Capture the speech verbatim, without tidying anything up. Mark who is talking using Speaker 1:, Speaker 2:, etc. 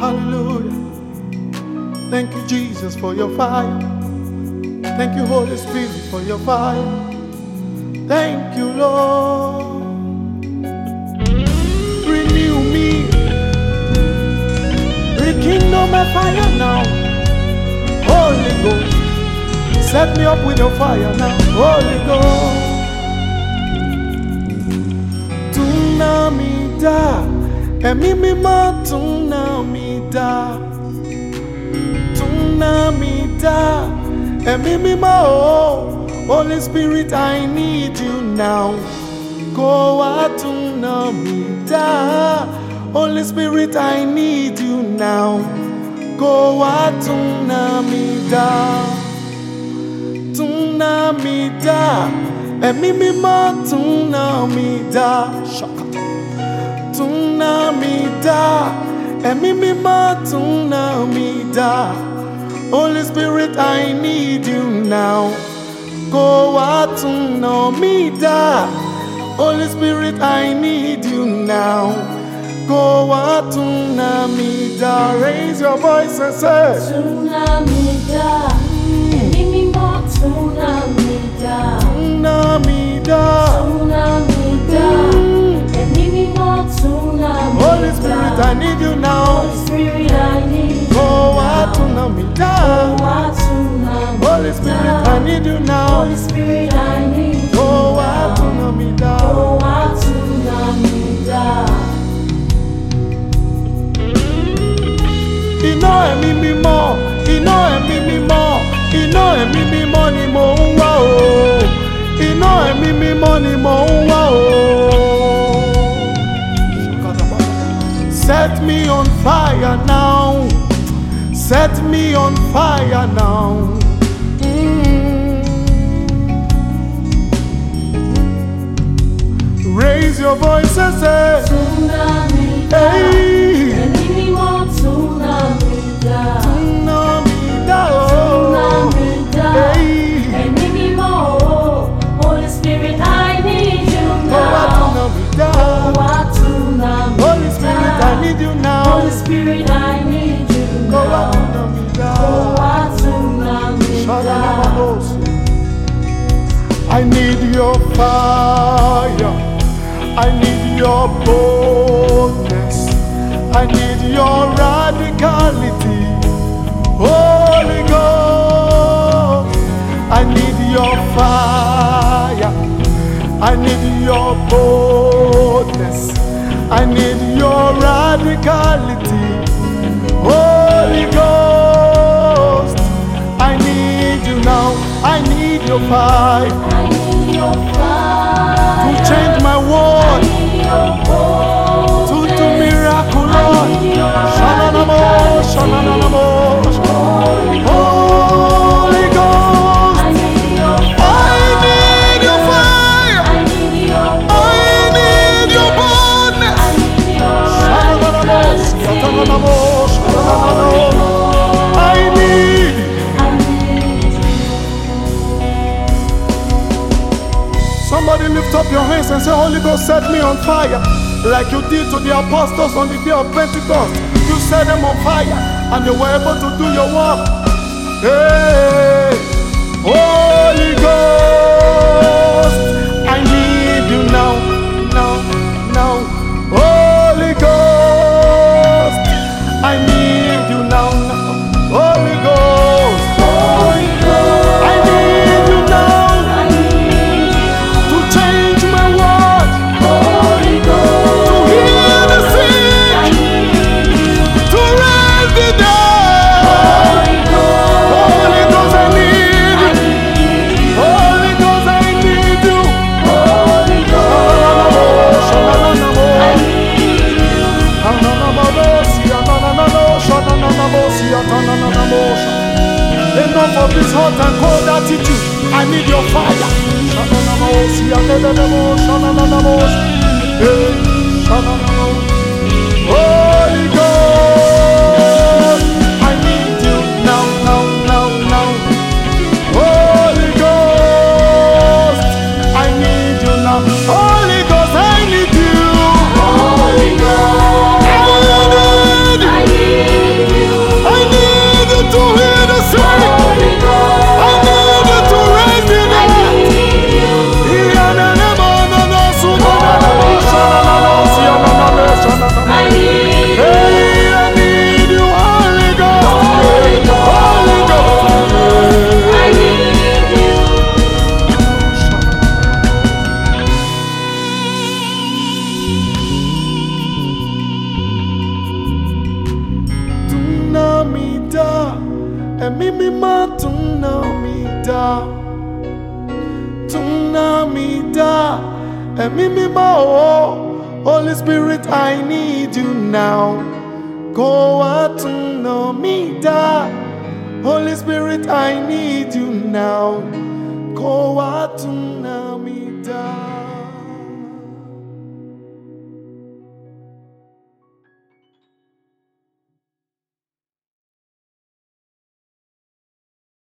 Speaker 1: Hallelujah. Thank you, Jesus, for your fire. Thank you, Holy Spirit, for your fire. Thank you, Lord. Renew me. Rekindle my fire now. Holy Ghost, set me up with your fire now. Holy Ghost. Tunamida, emi mi ma tunamida. Tunamida, emi mi ma oh. Holy Spirit, I need you now. Go out tunamida. Holy Spirit, I need you now. Go out tunamida. Tunamida, emi mi ma tunamida. Tunamida, emi mi ma tunamida. Holy Spirit, I need you now. Go out tunamida. Holy Spirit, I need you now. Go out tunamida. Raise your voice and say
Speaker 2: Tunamida, emi mi ma tunamida.
Speaker 1: Tunamida,
Speaker 2: Tunamida, emi mi ma tunamida.
Speaker 1: Holy Spirit, I need you now.
Speaker 2: Holy Spirit, I need you
Speaker 1: Go
Speaker 2: now.
Speaker 1: out tunamida.
Speaker 2: Go out tunamida.
Speaker 1: Holy Spirit, I need you now.
Speaker 2: Holy Spirit, I need you
Speaker 1: Go out tunamida.
Speaker 2: Go out tunamida.
Speaker 1: Iná ẹ̀mí mímọ́, iná ẹ̀mí mímọ́, iná ẹ̀mí mímọ́ ni mò ń wá o. Iná ẹ̀mí mímọ́ ni mò ń wá o. Set me on fire now. Set me on fire now. Mm. Raise your voice and say,
Speaker 2: Tunamida,
Speaker 1: hey,
Speaker 2: emi mi ma tunamida.
Speaker 1: tunamida, oh.
Speaker 2: Tunamida,
Speaker 1: Hey,
Speaker 2: emi mi ma oh. Holy Spirit, I need you
Speaker 1: go out
Speaker 2: now.
Speaker 1: tunamida.
Speaker 2: Go out tunamida.
Speaker 1: Holy Spirit, I need you now.
Speaker 2: Holy Spirit, I need you
Speaker 1: Go out
Speaker 2: now.
Speaker 1: tunamida.
Speaker 2: Go out tunamida.
Speaker 1: I need your fire. I need your boldness. I need your radicality. Holy Ghost, I need your fire. I need your boldness. I need your radicality. Holy Ghost, I need you now. I need your fire
Speaker 2: I need your fire.
Speaker 1: to change my
Speaker 2: I
Speaker 1: world,
Speaker 2: need your boldness.
Speaker 1: to do miracle, Lord. Shananamo, shananamo. Holy Ghost,
Speaker 2: I need your
Speaker 1: I need your fire.
Speaker 2: I need your
Speaker 1: I need your boldness.
Speaker 2: I need your
Speaker 1: Shananamo, shananamo, shananamo. I need.
Speaker 2: I need
Speaker 1: Somebody lift up your hands and say, Holy Ghost, set me on fire. Like you did to the apostles on the day of Pentecost. You set them on fire and they were able to do your work. Hey, Holy Ghost, I need you now, now, now. Holy Ghost, I need you now, now. Holy Ghost,
Speaker 2: Holy Ghost.
Speaker 1: I need you now
Speaker 2: I need
Speaker 1: to change my world,
Speaker 2: Holy Ghost.
Speaker 1: to heal the
Speaker 2: I
Speaker 1: sick,
Speaker 2: need
Speaker 1: to raise the dead.
Speaker 2: Holy Ghost.
Speaker 1: Holy Ghost, I need
Speaker 2: I
Speaker 1: you.
Speaker 2: need
Speaker 1: Holy Ghost, I need you.
Speaker 2: Holy Ghost. I need
Speaker 1: Enough of this hot and cold attitude. I need your fire. Holy Ghost, I need you now, now, now, now. Holy Ghost, I need you now. Holy Ghost, I need you.
Speaker 2: Holy Ghost.
Speaker 1: I need you.
Speaker 2: I need
Speaker 1: ẹ̀mí mímọ́ tún nà mí dá, tún nà mí dá, ẹ̀mí mímọ́ o, Holy Spirit I need you now, kó wá tún nà mí dá, Holy Spirit I need you now, kó wá tún nà mí dá.